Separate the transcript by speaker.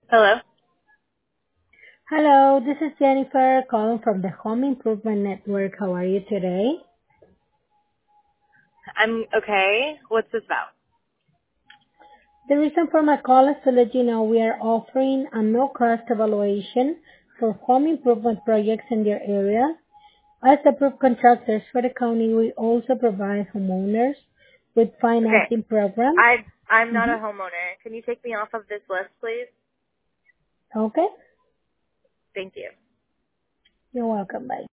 Speaker 1: Hello.
Speaker 2: Hello, this is Jennifer calling from the Home Improvement Network. How are you today?
Speaker 1: I'm okay. What's this about?
Speaker 2: The reason for my call is to let you know we are offering a no-cost evaluation for home improvement projects in your area. As approved contractors for the county, we also provide homeowners with
Speaker 1: Okay.
Speaker 2: financing programs.
Speaker 1: I'm not a
Speaker 2: hmm
Speaker 1: homeowner. Can you take me off of this list, please?
Speaker 2: Okay,
Speaker 1: Thank you.
Speaker 2: you're welcome. Bye.